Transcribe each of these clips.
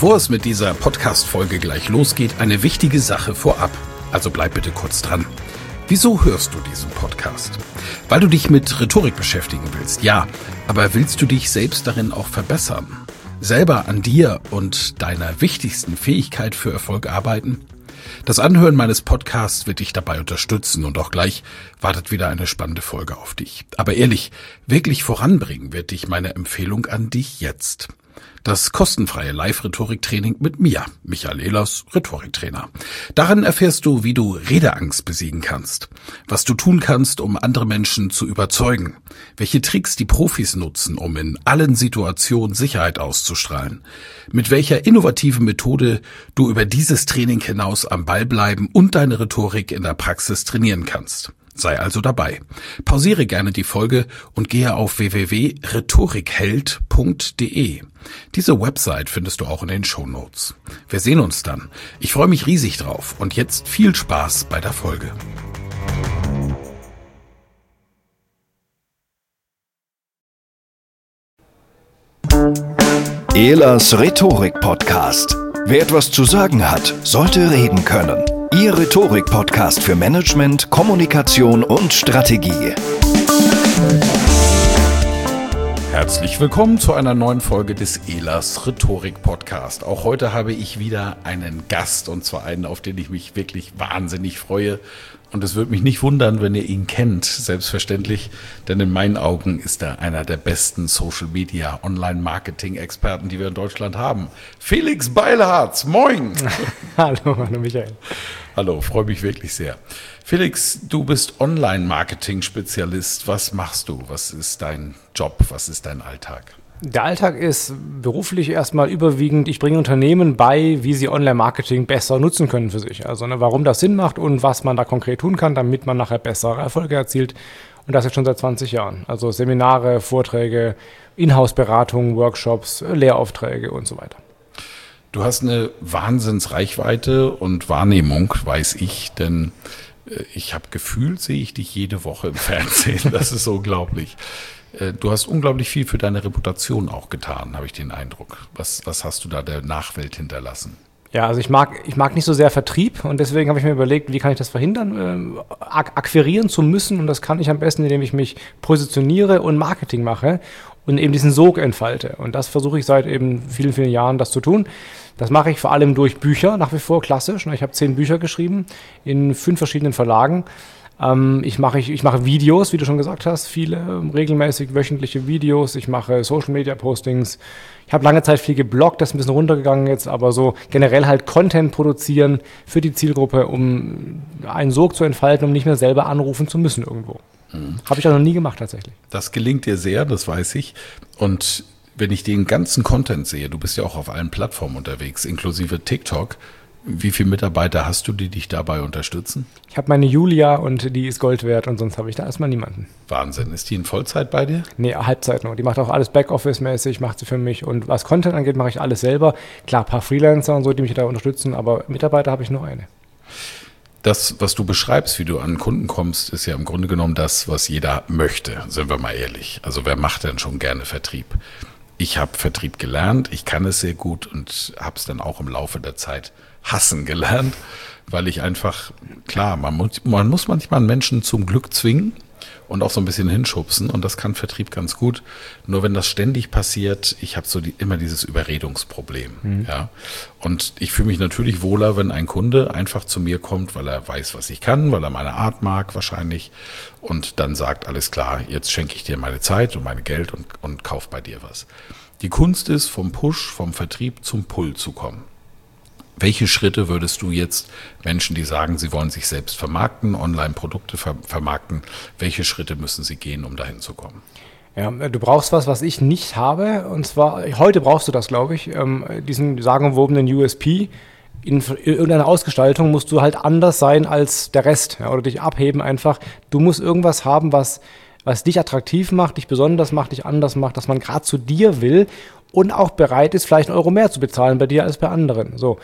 Bevor es mit dieser Podcast-Folge gleich losgeht, eine wichtige Sache vorab. Also bleib bitte kurz dran. Wieso hörst du diesen Podcast? Weil du dich mit Rhetorik beschäftigen willst, ja. Aber willst du dich selbst darin auch verbessern? Selber an dir und deiner wichtigsten Fähigkeit für Erfolg arbeiten? Das Anhören meines Podcasts wird dich dabei unterstützen und auch gleich wartet wieder eine spannende Folge auf dich. Aber ehrlich, wirklich voranbringen wird dich meine Empfehlung an dich jetzt. Das kostenfreie Live-Rhetorik-Training mit mir, Michael Ehlers, Rhetoriktrainer. Darin erfährst du, wie du Redeangst besiegen kannst, was du tun kannst, um andere Menschen zu überzeugen, welche Tricks die Profis nutzen, um in allen Situationen Sicherheit auszustrahlen, mit welcher innovativen Methode du über dieses Training hinaus am Ball bleiben und deine Rhetorik in der Praxis trainieren kannst. Sei also dabei. Pausiere gerne die Folge und gehe auf www.rhetorikheld.de. Diese Website findest du auch in den Shownotes. Wir sehen uns dann. Ich freue mich riesig drauf und jetzt viel Spaß bei der Folge. Ehlers Rhetorik-Podcast. Wer etwas zu sagen hat, sollte reden können. Ihr Rhetorik-Podcast für Management, Kommunikation und Strategie. Herzlich willkommen zu einer neuen Folge des Ehlers Rhetorik-Podcast. Auch heute habe ich wieder einen Gast, und zwar einen, auf den ich mich wirklich wahnsinnig freue. Und es würde mich nicht wundern, wenn ihr ihn kennt, selbstverständlich, denn in meinen Augen ist er einer der besten Social-Media, Online-Marketing-Experten, die wir in Deutschland haben. Felix Beilharz, moin! Hallo Michael. Hallo, freue mich wirklich sehr. Felix, du bist Online-Marketing-Spezialist. Was machst du? Was ist dein Job? Was ist dein Alltag? Der Alltag ist beruflich erstmal überwiegend, ich bringe Unternehmen bei, wie sie Online-Marketing besser nutzen können für sich. Also warum das Sinn macht und was man da konkret tun kann, damit man nachher bessere Erfolge erzielt. Und das jetzt schon seit 20 Jahren. Also Seminare, Vorträge, Inhouse-Beratungen, Workshops, Lehraufträge und so weiter. Du hast eine Wahnsinnsreichweite und Wahrnehmung, weiß ich, denn ich habe gefühlt, sehe ich dich jede Woche im Fernsehen. Das ist unglaublich. Du hast unglaublich viel für deine Reputation auch getan, habe ich den Eindruck. Was hast du da der Nachwelt hinterlassen? Ja, also ich mag nicht so sehr Vertrieb und deswegen habe ich mir überlegt, wie kann ich das verhindern, akquirieren zu müssen, und das kann ich am besten, indem ich mich positioniere und Marketing mache und eben diesen Sog entfalte, und das versuche ich seit eben vielen, vielen Jahren, das zu tun. Das mache ich vor allem durch Bücher, nach wie vor klassisch. Ich habe 10 Bücher geschrieben in 5 verschiedenen Verlagen. Ich mache Videos, wie du schon gesagt hast, viele regelmäßig wöchentliche Videos. Ich mache Social-Media-Postings. Ich habe lange Zeit viel gebloggt, das ist ein bisschen runtergegangen jetzt, aber so generell halt Content produzieren für die Zielgruppe, um einen Sog zu entfalten, um nicht mehr selber anrufen zu müssen irgendwo. Habe ich auch noch nie gemacht tatsächlich. Das gelingt dir sehr, das weiß ich. Und wenn ich den ganzen Content sehe, du bist ja auch auf allen Plattformen unterwegs, inklusive TikTok, wie viele Mitarbeiter hast du, die dich dabei unterstützen? Ich habe meine Julia und die ist Gold wert und sonst habe ich da erstmal niemanden. Wahnsinn. Ist die in Vollzeit bei dir? Nee, Halbzeit nur. Die macht auch alles Backoffice-mäßig, macht sie für mich. Und was Content angeht, mache ich alles selber. Klar, ein paar Freelancer und so, die mich da unterstützen, aber Mitarbeiter habe ich nur eine. Das, was du beschreibst, wie du an Kunden kommst, ist ja im Grunde genommen das, was jeder möchte, sind wir mal ehrlich. Also wer macht denn schon gerne Vertrieb? Ich habe Vertrieb gelernt, ich kann es sehr gut und habe es dann auch im Laufe der Zeit hassen gelernt, weil ich einfach, klar, man muss manchmal einen Menschen zum Glück zwingen und auch so ein bisschen hinschubsen, und das kann Vertrieb ganz gut. Nur wenn das ständig passiert, ich habe so immer dieses Überredungsproblem. Ja? Und ich fühle mich natürlich wohler, wenn ein Kunde einfach zu mir kommt, weil er weiß, was ich kann, weil er meine Art mag wahrscheinlich, und dann sagt, alles klar, jetzt schenke ich dir meine Zeit und mein Geld und kauf bei dir was. Die Kunst ist, vom Push, vom Vertrieb zum Pull zu kommen. Welche Schritte würdest du jetzt Menschen, die sagen, sie wollen sich selbst vermarkten, Online-Produkte vermarkten, welche Schritte müssen sie gehen, um dahin zu kommen? Ja, du brauchst was ich nicht habe, und zwar, heute brauchst du das, glaube ich, diesen sagenumwobenen USP. In irgendeiner Ausgestaltung musst du halt anders sein als der Rest, ja, oder dich abheben einfach. Du musst irgendwas haben, was dich attraktiv macht, dich besonders macht, dich anders macht, dass man gerade zu dir will und auch bereit ist, vielleicht 1 Euro mehr zu bezahlen bei dir als bei anderen. So.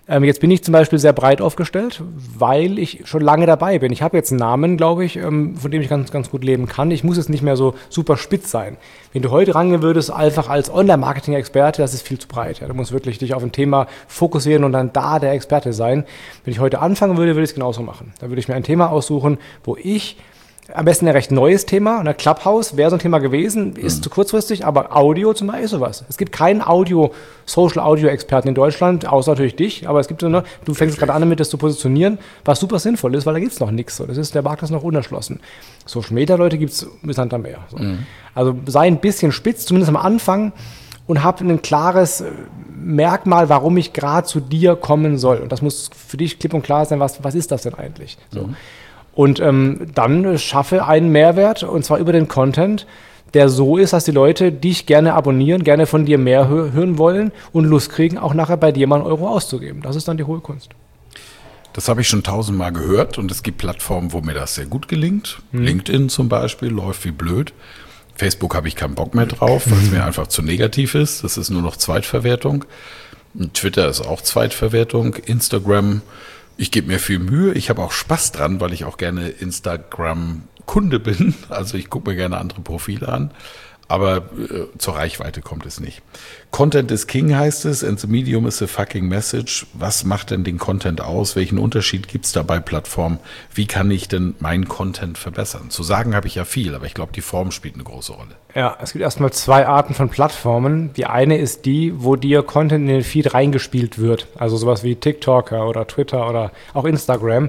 Jetzt bin ich zum Beispiel sehr breit aufgestellt, weil ich schon lange dabei bin. Ich habe jetzt einen Namen, glaube ich, von dem ich ganz, ganz gut leben kann. Ich muss jetzt nicht mehr so super spitz sein. Wenn du heute rangehen würdest, einfach als Online-Marketing-Experte, das ist viel zu breit. Ja. Du musst wirklich dich auf ein Thema fokussieren und dann da der Experte sein. Wenn ich heute anfangen würde ich es genauso machen. Da würde ich mir ein Thema aussuchen, wo ich am besten ein recht neues Thema. Und Clubhouse wäre so ein Thema gewesen, ist zu kurzfristig, aber Audio zum Beispiel ist sowas. Es gibt keinen Social-Audio-Experten in Deutschland, außer natürlich dich, aber es gibt so, ne, du fängst gerade an damit, das zu positionieren, was super sinnvoll ist, weil da gibt es noch nichts. So. Der Markt ist noch unerschlossen. Social-Media-Leute gibt es interessanter mehr. So. Also sei ein bisschen spitz, zumindest am Anfang, und hab ein klares Merkmal, warum ich gerade zu dir kommen soll. Und das muss für dich klipp und klar sein, was ist das denn eigentlich? So. Und dann schaffe einen Mehrwert, und zwar über den Content, der so ist, dass die Leute dich gerne abonnieren, gerne von dir mehr hören wollen und Lust kriegen, auch nachher bei dir mal einen Euro auszugeben. Das ist dann die hohe Kunst. Das habe ich schon 1000-mal gehört, und es gibt Plattformen, wo mir das sehr gut gelingt. LinkedIn zum Beispiel läuft wie blöd. Facebook habe ich keinen Bock mehr drauf, weil es mir einfach zu negativ ist. Das ist nur noch Zweitverwertung. Und Twitter ist auch Zweitverwertung. Instagram, ich gebe mir viel Mühe. Ich habe auch Spaß dran, weil ich auch gerne Instagram-Kunde bin. Also ich gucke mir gerne andere Profile an. Aber zur Reichweite kommt es nicht. Content is King heißt es, and the medium is the fucking message. Was macht denn den Content aus? Welchen Unterschied gibt es da bei Plattformen? Wie kann ich denn meinen Content verbessern? Zu sagen habe ich ja viel, aber ich glaube, die Form spielt eine große Rolle. Ja, es gibt erstmal 2 Arten von Plattformen. Die eine ist die, wo dir Content in den Feed reingespielt wird. Also sowas wie TikTok oder Twitter oder auch Instagram.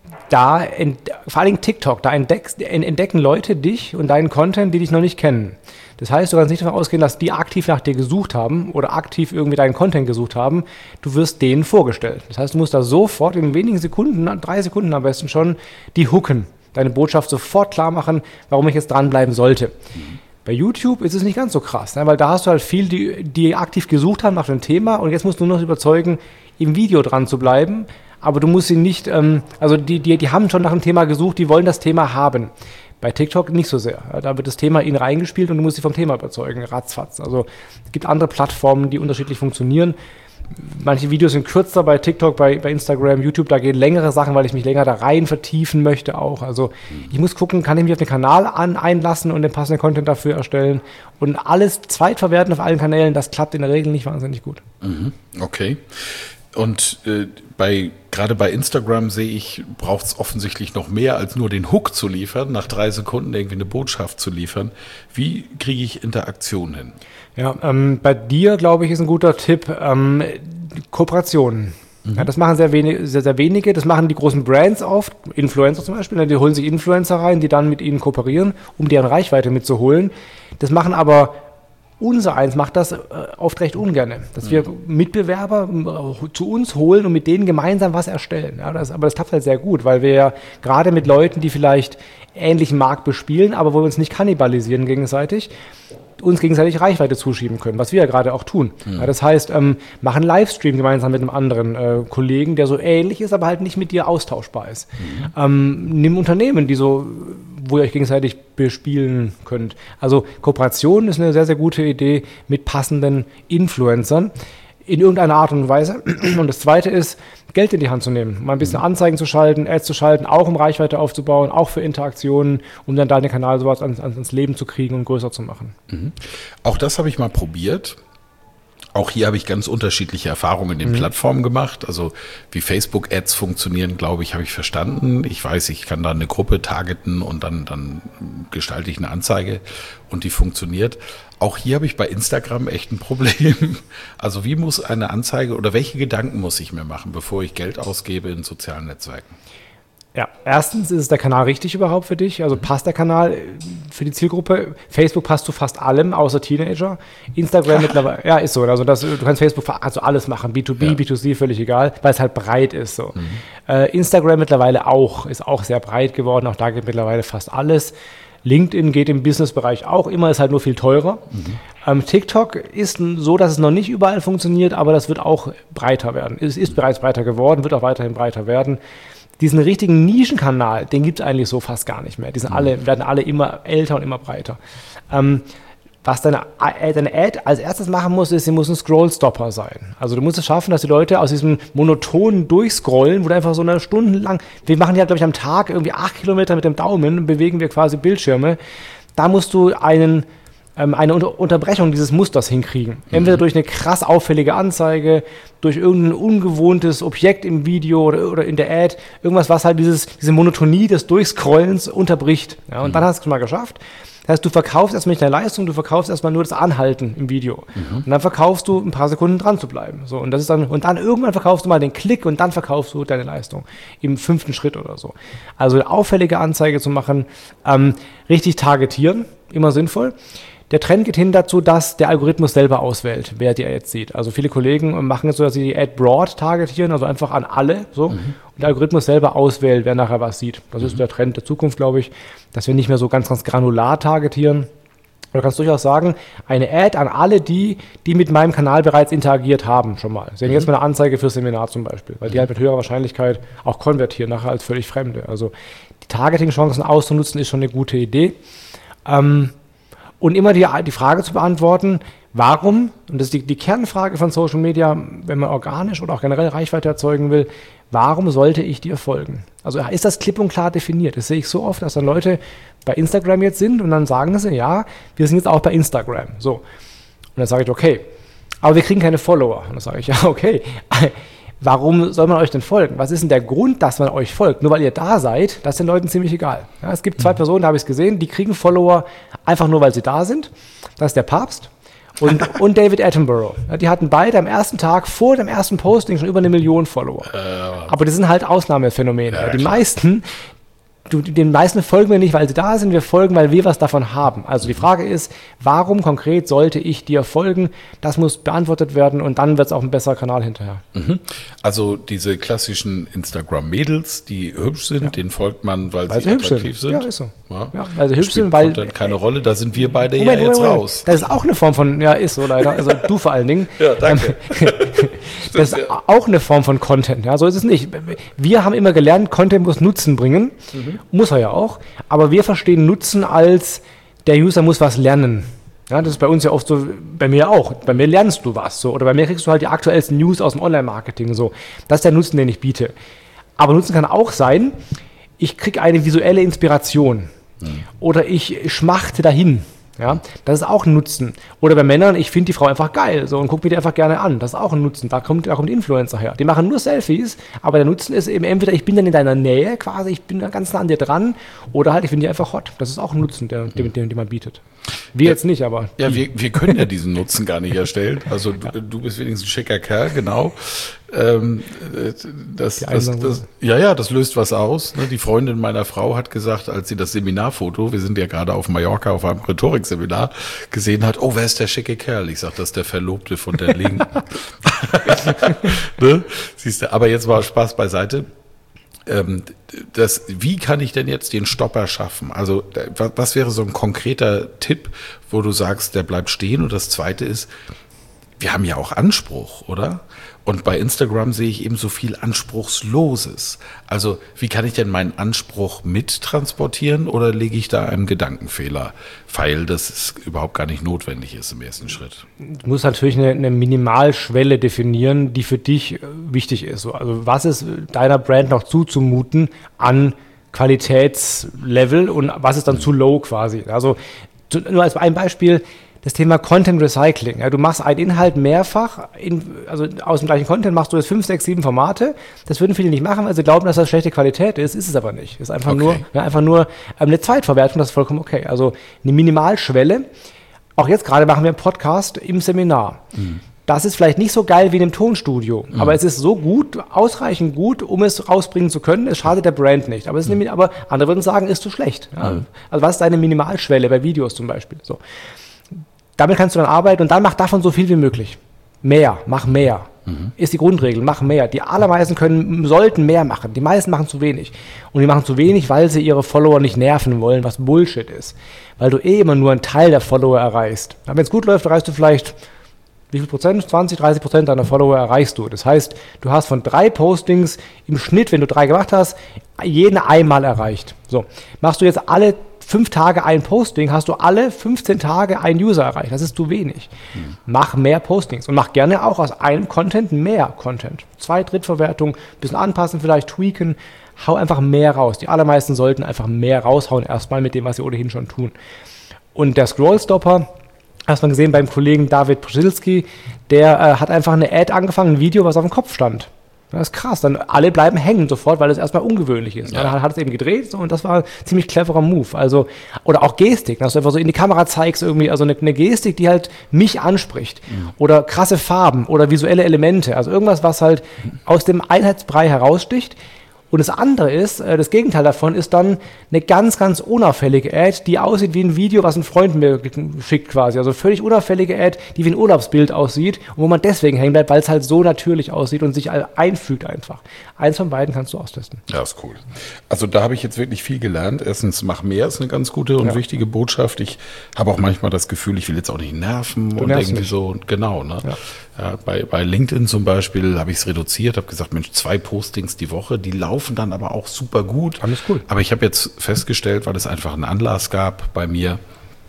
Da, vor allem TikTok, da entdecken Leute dich und deinen Content, die dich noch nicht kennen. Das heißt, du kannst nicht davon ausgehen, dass die aktiv nach dir gesucht haben oder aktiv irgendwie deinen Content gesucht haben. Du wirst denen vorgestellt. Das heißt, du musst da sofort in wenigen Sekunden, 3 Sekunden am besten schon, die hooken. Deine Botschaft sofort klar machen, warum ich jetzt dranbleiben sollte. Bei YouTube ist es nicht ganz so krass, ne? Weil da hast du halt viel, die aktiv gesucht haben nach dem Thema, und jetzt musst du nur noch überzeugen, im Video dran zu bleiben. Aber du musst sie nicht, also die haben schon nach dem Thema gesucht, die wollen das Thema haben. Bei TikTok nicht so sehr. Da wird das Thema ihnen reingespielt und du musst sie vom Thema überzeugen, ratzfatz. Also es gibt andere Plattformen, die unterschiedlich funktionieren. Manche Videos sind kürzer bei TikTok, bei Instagram, YouTube, da gehen längere Sachen, weil ich mich länger da rein vertiefen möchte auch. Also ich muss gucken, kann ich mich auf den Kanal einlassen und den passenden Content dafür erstellen. Und alles zweitverwerten auf allen Kanälen, das klappt in der Regel nicht wahnsinnig gut. Okay. Und gerade bei Instagram sehe ich, braucht es offensichtlich noch mehr als nur den Hook zu liefern, nach 3 Sekunden irgendwie eine Botschaft zu liefern. Wie kriege ich Interaktion hin? Ja, bei dir, glaube ich, ist ein guter Tipp, Kooperationen. Ja, das machen sehr wenige, das machen die großen Brands oft, Influencer zum Beispiel, die holen sich Influencer rein, die dann mit ihnen kooperieren, um deren Reichweite mitzuholen. Das machen aber unser eins macht das oft recht ungern, dass wir Mitbewerber zu uns holen und mit denen gemeinsam was erstellen. Ja, aber das klappt halt sehr gut, weil wir ja gerade mit Leuten, die vielleicht ähnlichen Markt bespielen, aber wo wir uns nicht kannibalisieren gegenseitig, uns gegenseitig Reichweite zuschieben können, was wir ja gerade auch tun. Ja, das heißt, mach einen Livestream gemeinsam mit einem anderen Kollegen, der so ähnlich ist, aber halt nicht mit dir austauschbar ist. Nimm Unternehmen, wo ihr euch gegenseitig bespielen könnt. Also Kooperation ist eine sehr, sehr gute Idee mit passenden Influencern in irgendeiner Art und Weise. Und das Zweite ist, Geld in die Hand zu nehmen, mal ein bisschen Anzeigen zu schalten, Ads zu schalten, auch um Reichweite aufzubauen, auch für Interaktionen, um dann deinen Kanal sowas ans Leben zu kriegen und größer zu machen. Auch das habe ich mal probiert. Auch hier habe ich ganz unterschiedliche Erfahrungen in den Plattformen gemacht. Also wie Facebook-Ads funktionieren, glaube ich, habe ich verstanden. Ich weiß, ich kann da eine Gruppe targeten und dann gestalte ich eine Anzeige und die funktioniert. Auch hier habe ich bei Instagram echt ein Problem. Also wie muss eine Anzeige oder welche Gedanken muss ich mir machen, bevor ich Geld ausgebe in sozialen Netzwerken? Ja, erstens ist der Kanal richtig überhaupt für dich? Also passt der Kanal für die Zielgruppe? Facebook passt zu fast allem, außer Teenager. Instagram mittlerweile, ja, ist so. Also du kannst Facebook alles machen, B2B, ja. B2C, völlig egal, weil es halt breit ist. So. Instagram mittlerweile ist auch sehr breit geworden. Auch da geht mittlerweile fast alles. LinkedIn geht im Businessbereich auch immer, ist halt nur viel teurer. TikTok ist so, dass es noch nicht überall funktioniert, aber das wird auch breiter werden. Es ist bereits breiter geworden, wird auch weiterhin breiter werden. Diesen richtigen Nischenkanal, den gibt es eigentlich so fast gar nicht mehr. Die werden alle immer älter und immer breiter. Was deine Ad als erstes machen muss, ist, sie muss ein Scrollstopper sein. Also du musst es schaffen, dass die Leute aus diesem monotonen Durchscrollen, wo du einfach so eine Stunde lang, wir machen ja, glaube ich, am Tag irgendwie 8 Kilometer mit dem Daumen, bewegen wir quasi Bildschirme. Da musst du eine Unterbrechung dieses Musters hinkriegen. Entweder durch eine krass auffällige Anzeige, durch irgendein ungewohntes Objekt im Video oder in der Ad, irgendwas, was halt diese Monotonie des Durchscrollens unterbricht. Ja, und dann hast du es schon mal geschafft. Das heißt, du verkaufst erstmal nicht deine Leistung, du verkaufst erstmal nur das Anhalten im Video. Und dann verkaufst du ein paar Sekunden dran zu bleiben. So, und dann irgendwann verkaufst du mal den Klick und dann verkaufst du deine Leistung im 5. Schritt oder so. Also eine auffällige Anzeige zu machen, richtig targetieren, immer sinnvoll. Der Trend geht hin dazu, dass der Algorithmus selber auswählt, wer die Ads sieht. Also viele Kollegen machen es so, dass sie die Ad broad targetieren, also einfach an alle. So. Und der Algorithmus selber auswählt, wer nachher was sieht. Das ist der Trend der Zukunft, glaube ich, dass wir nicht mehr so ganz, ganz granular targetieren. Du kannst durchaus sagen, eine Ad an alle die mit meinem Kanal bereits interagiert haben schon mal. Sie sehen jetzt mal eine Anzeige für Seminar zum Beispiel, weil die halt mit höherer Wahrscheinlichkeit auch konvertieren nachher als völlig Fremde. Also die Targeting-Chancen auszunutzen ist schon eine gute Idee. Und immer die Frage zu beantworten, warum, und das ist die Kernfrage von Social Media, wenn man organisch oder auch generell Reichweite erzeugen will, warum sollte ich dir folgen? Also ist das klipp und klar definiert? Das sehe ich so oft, dass dann Leute bei Instagram jetzt sind und dann sagen sie, ja, wir sind jetzt auch bei Instagram. So. Und dann sage ich, okay, aber wir kriegen keine Follower. Und dann sage ich, ja, okay, warum soll man euch denn folgen? Was ist denn der Grund, dass man euch folgt? Nur weil ihr da seid, das ist den Leuten ziemlich egal. Ja, es gibt 2 Personen, da habe ich es gesehen, die kriegen Follower einfach nur, weil sie da sind. Das ist der Papst und David Attenborough. Ja, die hatten beide am ersten Tag vor dem ersten Posting schon über 1 Million Follower. Aber das sind halt Ausnahmephänomene. Ja, den meisten folgen wir nicht, weil sie da sind, wir folgen, weil wir was davon haben. Also die Frage ist, warum konkret sollte ich dir folgen? Das muss beantwortet werden und dann wird es auch ein besserer Kanal hinterher. Also diese klassischen Instagram-Mädels, die hübsch sind, denen folgt man, weil sie attraktiv sind. Ja, ist so. Ja, weil sie hübsch sind, weil... Dann keine Rolle, da sind wir beide jetzt raus. Das ist auch eine Form von, ja, ist so leider, also du vor allen Dingen. Ja, danke. Das ist auch eine Form von Content, ja, so ist es nicht. Wir haben immer gelernt, Content muss Nutzen bringen, muss er ja auch, aber wir verstehen Nutzen als, der User muss was lernen. Ja, das ist bei uns ja oft so, bei mir auch. Bei mir lernst du was, so, oder bei mir kriegst du halt die aktuellsten News aus dem Online-Marketing, so. Das ist der Nutzen, den ich biete. Aber Nutzen kann auch sein, ich kriege eine visuelle Inspiration oder ich schmachte dahin. Ja, das ist auch ein Nutzen. Oder bei Männern, ich finde die Frau einfach geil so, und gucke mir die einfach gerne an. Das ist auch ein Nutzen. Da kommt Influencer her. Die machen nur Selfies, aber der Nutzen ist eben entweder, ich bin dann in deiner Nähe quasi, ich bin dann ganz nah an dir dran, oder halt, ich finde die einfach hot. Das ist auch ein Nutzen, den man bietet. Wir jetzt nicht, aber... Ja, wir können ja diesen Nutzen gar nicht erstellen. Also du bist wenigstens ein schicker Kerl, genau. Das löst was aus. Die Freundin meiner Frau hat gesagt, als sie das Seminarfoto, wir sind ja gerade auf Mallorca auf einem Rhetorikseminar, gesehen hat, oh, wer ist der schicke Kerl? Ich sag, das ist der Verlobte von der Linken. Ne? Siehst du, aber jetzt war Spaß beiseite. Wie kann ich denn jetzt den Stopper schaffen? Also was wäre so ein konkreter Tipp, wo du sagst, der bleibt stehen? Und das Zweite ist, wir haben ja auch Anspruch, oder? Und bei Instagram sehe ich eben so viel Anspruchsloses. Also wie kann ich denn meinen Anspruch mittransportieren oder lege ich da einen Gedankenfehler feil, dass es überhaupt gar nicht notwendig ist im ersten Schritt? Du musst natürlich eine Minimalschwelle definieren, die für dich wichtig ist. Also was ist deiner Brand noch zuzumuten an Qualitätslevel und was ist dann zu low quasi? Also nur als ein Beispiel, das Thema Content Recycling. Ja, du machst einen Inhalt mehrfach, also aus dem gleichen Content machst du jetzt 5, 6, 7 Formate. Das würden viele nicht machen, weil sie glauben, dass das schlechte Qualität ist. Ist es aber nicht. Ist einfach nur eine Zweitverwertung, das ist vollkommen okay. Also eine Minimalschwelle. Auch jetzt gerade machen wir einen Podcast im Seminar. Das ist vielleicht nicht so geil wie in einem Tonstudio, aber es ist so gut, ausreichend gut, um es rausbringen zu können. Es schadet der Brand nicht. Aber andere würden sagen, ist zu schlecht. Ja. Also was ist deine Minimalschwelle bei Videos zum Beispiel? So. Damit kannst du dann arbeiten und dann mach davon so viel wie möglich. Mach mehr. Ist die Grundregel, mach mehr. Die allermeisten sollten mehr machen. Die meisten machen zu wenig. Und die machen zu wenig, weil sie ihre Follower nicht nerven wollen, was Bullshit ist. Weil du immer nur einen Teil der Follower erreichst. Wenn es gut läuft, erreichst du vielleicht, wie viel Prozent? 20-30% deiner Follower erreichst du. Das heißt, du hast von 3 Postings im Schnitt, wenn du 3 gemacht hast, jeden einmal erreicht. So. Machst du jetzt alle 5 Tage ein Posting, hast du alle 15 Tage einen User erreicht. Das ist zu wenig. Mach mehr Postings und mach gerne auch aus einem Content mehr Content. 2 Drittverwertung, bisschen anpassen, vielleicht tweaken. Hau einfach mehr raus. Die allermeisten sollten einfach mehr raushauen, erstmal mit dem, was sie ohnehin schon tun. Und der Scrollstopper, hast man gesehen beim Kollegen David Przylski, der hat einfach eine Ad angefangen, ein Video, was auf dem Kopf stand. Das ist krass, dann alle bleiben hängen sofort, weil es erstmal ungewöhnlich ist. Ja. Dann hat es eben gedreht so, und das war ein ziemlich cleverer Move. Also, oder auch Gestik, dass du einfach so in die Kamera zeigst irgendwie, also eine Gestik, die halt mich anspricht. Oder krasse Farben oder visuelle Elemente, also irgendwas, was halt aus dem Einheitsbrei heraussticht. Und das andere ist, das Gegenteil davon ist dann eine ganz, ganz unauffällige Ad, die aussieht wie ein Video, was ein Freund mir schickt quasi. Also völlig unauffällige Ad, die wie ein Urlaubsbild aussieht und wo man deswegen hängen bleibt, weil es halt so natürlich aussieht und sich einfügt einfach. Eins von beiden kannst du austesten. Ja, ist cool. Also da habe ich jetzt wirklich viel gelernt. Erstens, mach mehr ist eine ganz gute und wichtige Botschaft. Ich habe auch manchmal das Gefühl, ich will jetzt auch nicht nerven und irgendwie nicht. So. Genau, ne? Ja. Ja, bei LinkedIn zum Beispiel habe ich es reduziert, habe gesagt, Mensch, 2 Postings die Woche, die laufen dann aber auch super gut. Alles cool. Aber ich habe jetzt festgestellt, weil es einfach einen Anlass gab bei mir,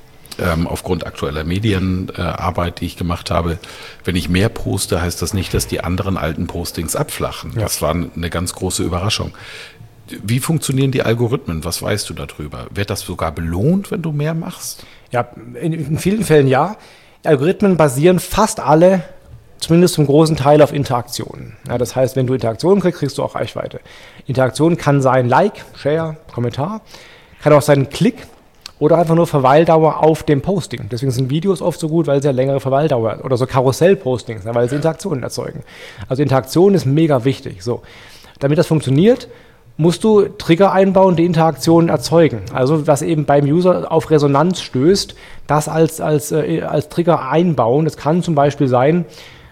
aufgrund aktueller Medienarbeit, die ich gemacht habe, wenn ich mehr poste, heißt das nicht, dass die anderen alten Postings abflachen. Ja. Das war eine ganz große Überraschung. Wie funktionieren die Algorithmen? Was weißt du darüber? Wird das sogar belohnt, wenn du mehr machst? Ja, in vielen Fällen ja. Algorithmen basieren fast alle zumindest zum großen Teil auf Interaktionen. Ja, das heißt, wenn du Interaktionen kriegst, kriegst du auch Reichweite. Interaktion kann sein Like, Share, Kommentar, kann auch sein Klick oder einfach nur Verweildauer auf dem Posting. Deswegen sind Videos oft so gut, weil sie ja längere Verweildauer oder so Karussell-Postings, weil sie Interaktionen erzeugen. Also Interaktion ist mega wichtig. So, damit das funktioniert, musst du Trigger einbauen, die Interaktionen erzeugen. Also was eben beim User auf Resonanz stößt, das als Trigger einbauen. Das kann zum Beispiel sein,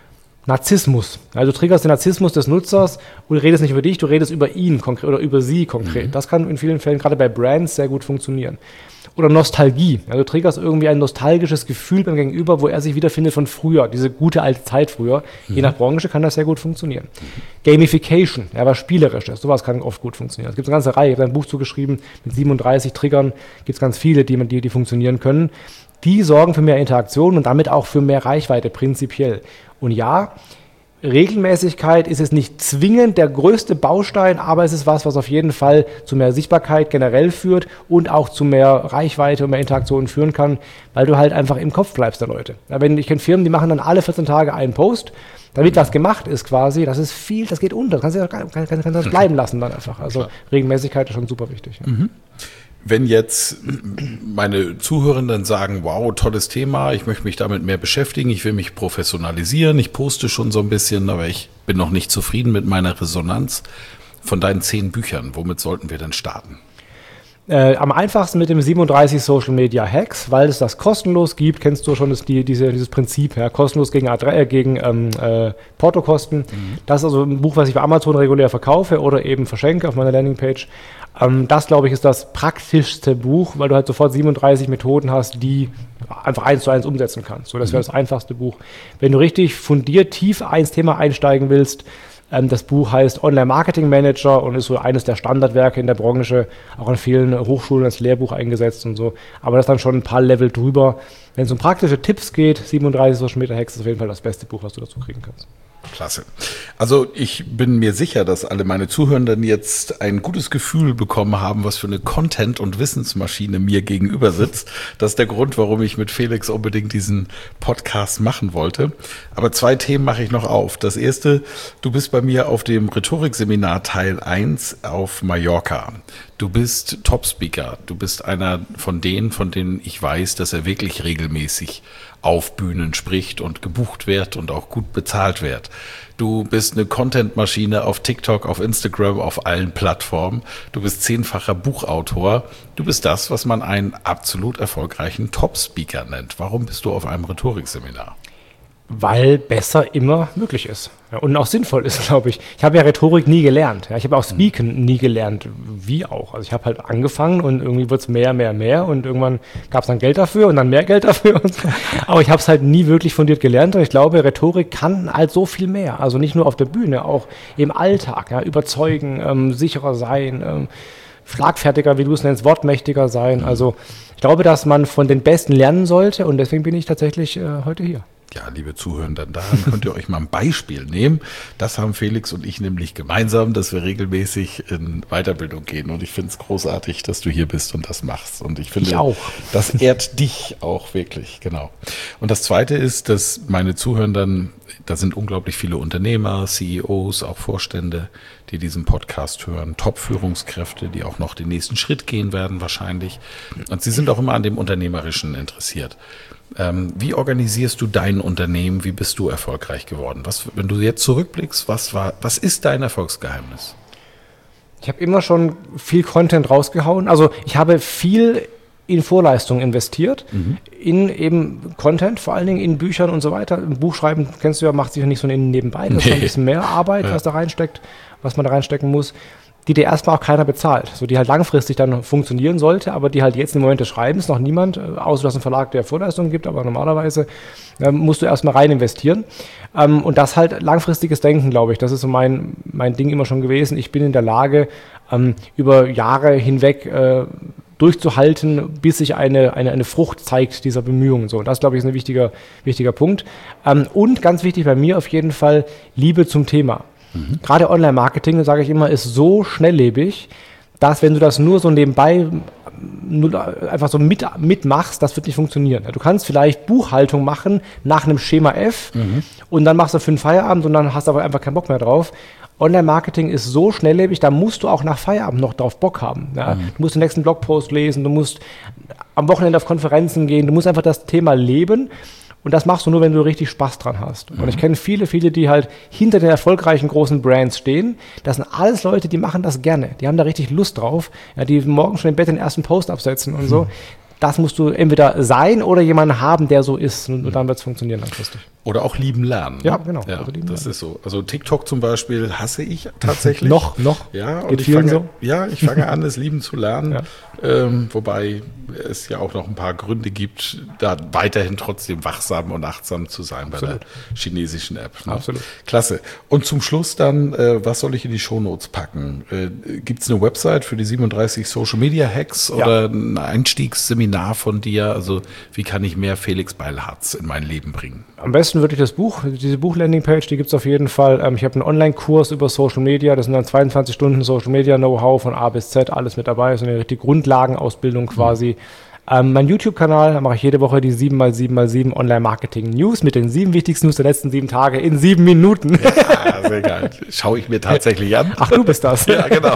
Narzissmus. Also du triggerst den Narzissmus des Nutzers und du redest nicht über dich, du redest über ihn konkret oder über sie konkret. Das kann in vielen Fällen, gerade bei Brands, sehr gut funktionieren. Oder Nostalgie. Also du triggerst irgendwie ein nostalgisches Gefühl beim Gegenüber, wo er sich wiederfindet von früher, diese gute alte Zeit früher. Je nach Branche kann das sehr gut funktionieren. Gamification, ja, was Spielerisches, sowas kann oft gut funktionieren. Es gibt eine ganze Reihe, ich habe ein Buch zugeschrieben mit 37 Triggern, gibt es ganz viele, die funktionieren können. Die sorgen für mehr Interaktion und damit auch für mehr Reichweite prinzipiell. Und ja, Regelmäßigkeit ist es nicht zwingend der größte Baustein, aber es ist was auf jeden Fall zu mehr Sichtbarkeit generell führt und auch zu mehr Reichweite und mehr Interaktionen führen kann, weil du halt einfach im Kopf bleibst der Leute. Ja, ich kenne Firmen, die machen dann alle 14 Tage einen Post, damit was gemacht ist quasi, das ist viel, das geht unter, kannst du das bleiben lassen dann einfach. Also Regelmäßigkeit ist schon super wichtig. Ja. Wenn jetzt meine Zuhörenden sagen, wow, tolles Thema, ich möchte mich damit mehr beschäftigen, ich will mich professionalisieren, ich poste schon so ein bisschen, aber ich bin noch nicht zufrieden mit meiner Resonanz. Von deinen 10 Büchern, womit sollten wir denn starten? Am einfachsten mit dem 37 Social Media Hacks, weil es das kostenlos gibt. Kennst du schon dieses Prinzip, ja? Kostenlos gegen Portokosten. Das ist also ein Buch, was ich bei Amazon regulär verkaufe oder eben verschenke auf meiner Landingpage. Das, glaube ich, ist das praktischste Buch, weil du halt sofort 37 Methoden hast, die einfach 1:1 umsetzen kannst. So, das wäre das einfachste Buch. Wenn du richtig fundiert tief ins Thema einsteigen willst, das Buch heißt Online Marketing Manager und ist so eines der Standardwerke in der Branche, auch an vielen Hochschulen als Lehrbuch eingesetzt und so. Aber das ist dann schon ein paar Level drüber. Wenn es um praktische Tipps geht, 37 Social Media Hacks ist auf jeden Fall das beste Buch, was du dazu kriegen kannst. Klasse. Also ich bin mir sicher, dass alle meine Zuhörenden jetzt ein gutes Gefühl bekommen haben, was für eine Content- und Wissensmaschine mir gegenüber sitzt. Das ist der Grund, warum ich mit Felix unbedingt diesen Podcast machen wollte. Aber 2 Themen mache ich noch auf. Das erste, du bist bei mir auf dem Rhetorikseminar Teil 1 auf Mallorca. Du bist Top-Speaker. Du bist einer von denen ich weiß, dass er wirklich regelmäßig auf Bühnen spricht und gebucht wird und auch gut bezahlt wird. Du bist eine Content-Maschine auf TikTok, auf Instagram, auf allen Plattformen. Du bist 10-facher Buchautor. Du bist das, was man einen absolut erfolgreichen Top-Speaker nennt. Warum bist du auf einem Rhetorikseminar? Weil besser immer möglich ist. Ja, und auch sinnvoll ist, glaube ich. Ich habe ja Rhetorik nie gelernt. Ja, ich habe auch Speaken nie gelernt. Wie auch. Also ich habe halt angefangen und irgendwie wird es mehr und irgendwann gab es dann Geld dafür und dann mehr Geld dafür. Und so. Aber ich habe es halt nie wirklich fundiert gelernt und ich glaube, Rhetorik kann halt so viel mehr. Also nicht nur auf der Bühne, auch im Alltag. Ja, überzeugen, sicherer sein, schlagfertiger, wie du es nennst, wortmächtiger sein. Also ich glaube, dass man von den Besten lernen sollte und deswegen bin ich tatsächlich heute hier. Ja, liebe Zuhörenden, daran könnt ihr euch mal ein Beispiel nehmen. Das haben Felix und ich nämlich gemeinsam, dass wir regelmäßig in Weiterbildung gehen. Und ich finde es großartig, dass du hier bist und das machst. Und ich finde, das ehrt dich auch wirklich, genau. Und das Zweite ist, dass meine Zuhörenden, da sind unglaublich viele Unternehmer, CEOs, auch Vorstände, die diesen Podcast hören, Top-Führungskräfte, die auch noch den nächsten Schritt gehen werden wahrscheinlich. Und sie sind auch immer an dem Unternehmerischen interessiert. Wie organisierst du dein Unternehmen? Wie bist du erfolgreich geworden? Wenn du jetzt zurückblickst, was ist dein Erfolgsgeheimnis? Ich habe immer schon viel Content rausgehauen. Also ich habe viel in Vorleistungen investiert, in eben Content, vor allen Dingen in Büchern und so weiter. Ein Buch schreiben, kennst du ja, macht sich ja nicht so nebenbei. Das ist ein bisschen mehr Arbeit, was da reinsteckt, was man da reinstecken muss, die dir erstmal auch keiner bezahlt. So, die halt langfristig dann funktionieren sollte, aber die halt jetzt im Moment des Schreibens noch niemand, außer dass ein Verlag der Vorleistungen gibt, aber normalerweise musst du erstmal rein investieren. Und das halt langfristiges Denken, glaube ich. Das ist so mein Ding immer schon gewesen. Ich bin in der Lage, über Jahre hinweg durchzuhalten, bis sich eine Frucht zeigt dieser Bemühungen. So, und das, glaube ich, ist ein wichtiger Punkt. Und ganz wichtig bei mir auf jeden Fall, Liebe zum Thema. Gerade Online-Marketing, sage ich immer, ist so schnelllebig, dass wenn du das nur so nebenbei einfach so mitmachst, das wird nicht funktionieren. Du kannst vielleicht Buchhaltung machen nach einem Schema F und dann machst du 5 Feierabend und dann hast du aber einfach keinen Bock mehr drauf. Online-Marketing ist so schnelllebig, da musst du auch nach Feierabend noch drauf Bock haben. Ja? Du musst den nächsten Blogpost lesen, du musst am Wochenende auf Konferenzen gehen, du musst einfach das Thema leben. Und das machst du nur, wenn du richtig Spaß dran hast. Und ich kenne viele, die halt hinter den erfolgreichen großen Brands stehen. Das sind alles Leute, die machen das gerne. Die haben da richtig Lust drauf. Ja, die morgen schon im Bett den ersten Post absetzen und so. Das musst du entweder sein oder jemanden haben, der so ist. Und dann wird es funktionieren langfristig. Oder auch lieben lernen. Ja, genau. Ja, also das ist so. Also TikTok zum Beispiel hasse ich tatsächlich. Noch. Ja, und ich fange an, es lieben zu lernen. Ja. Wobei es ja auch noch ein paar Gründe gibt, da weiterhin trotzdem wachsam und achtsam zu sein bei der chinesischen App. Ne? Absolut. Klasse. Und zum Schluss dann, was soll ich in die Shownotes packen? Gibt es eine Website für die 37 Social Media Hacks oder ein Einstiegsseminar von dir? Also wie kann ich mehr Felix Beilharz in mein Leben bringen? Am besten wirklich das Buch, diese Buch-Landing-Page, die gibt es auf jeden Fall. Ich habe einen Online-Kurs über Social Media, das sind dann 22 Stunden Social Media Know-how von A bis Z, alles mit dabei, so eine richtige Grundlagenausbildung quasi. Mein YouTube-Kanal, da mache ich jede Woche die 7x7x7 Online-Marketing-News mit den 7 wichtigsten News der letzten 7 Tage in 7 Minuten. Ja, sehr geil. Schaue ich mir tatsächlich an. Ach, du bist das. Ja, genau.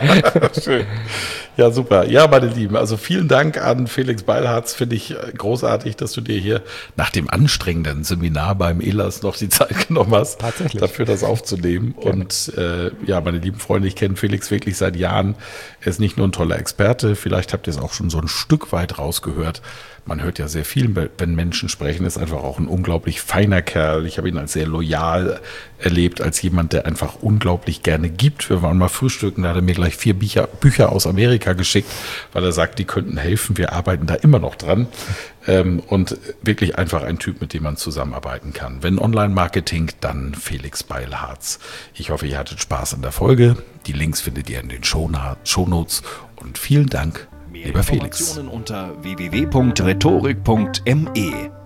Schön. Ja, super. Ja, meine Lieben, also vielen Dank an Felix Beilharz. Finde ich großartig, dass du dir hier nach dem anstrengenden Seminar beim ELAS noch die Zeit genommen hast, dafür das aufzunehmen. Gerne. Und meine lieben Freunde, ich kenne Felix wirklich seit Jahren. Er ist nicht nur ein toller Experte, vielleicht habt ihr es auch schon so ein Stück weit rausgehört. Man hört ja sehr viel, wenn Menschen sprechen, ist einfach auch ein unglaublich feiner Kerl. Ich habe ihn als sehr loyal erlebt, als jemand, der einfach unglaublich gerne gibt. Wir waren mal frühstücken, da hat er mir gleich 4 Bücher aus Amerika geschickt, weil er sagt, die könnten helfen. Wir arbeiten da immer noch dran. Und wirklich einfach ein Typ, mit dem man zusammenarbeiten kann. Wenn Online-Marketing, dann Felix Beilharz. Ich hoffe, ihr hattet Spaß an der Folge. Die Links findet ihr in den Shownotes. Und vielen Dank, lieber Felix. Mehr Informationen unter www.rhetorik.me